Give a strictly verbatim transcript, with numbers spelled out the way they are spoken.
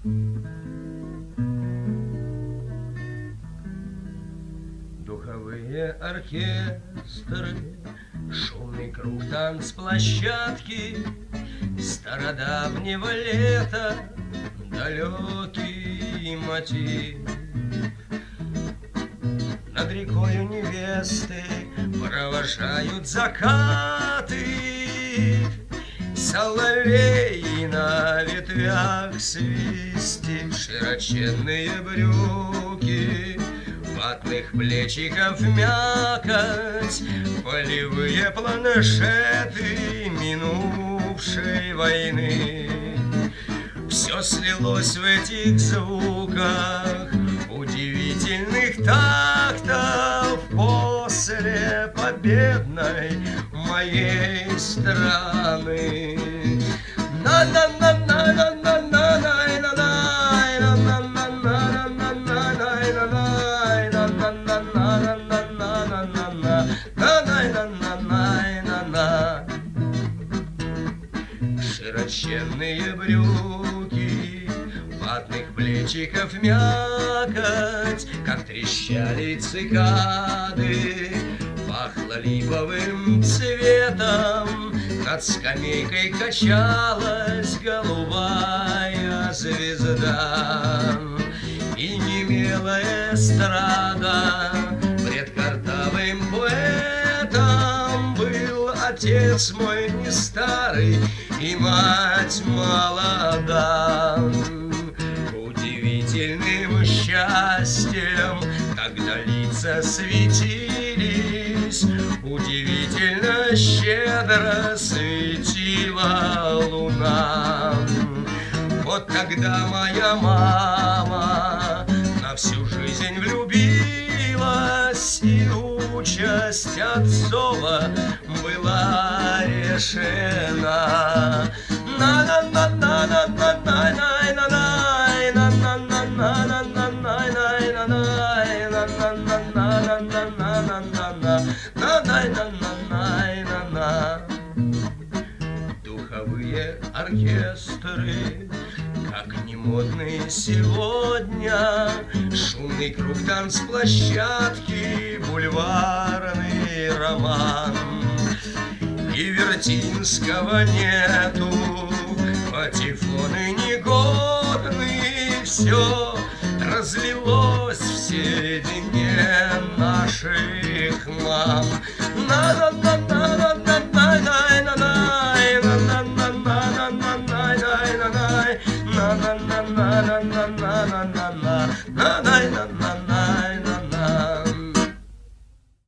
Духовые оркестры, шумный круг танцплощадки, стародавнего лета далекий мотив. Над рекою невесты провожают закаты, соловей на ветвях свистит, широченные брюки, ватных плечиков мякоть, полевые планшеты минувшей войны. Все слилось в этих звуках удивительных тактов после победной моей страны. Широченные брюки, ватных плечиков мякоть, как трещали цикады, пахло липовым цветом, над скамейкой качалась голубая звезда. И немелая эстрада пред картавым поэтом был отец мой не старый и мать молода. Удивительным счастьем тогда лица светились, удивительно щедро светила луна. Вот тогда моя мама на всю жизнь влюбилась, и участь отцова была решена. Духовые оркестры, как не модные сегодня, шумный круг танцплощадки, бульварный роман. И Вертинского нету, патефоны негодны, все разлилось в середине наших мам. На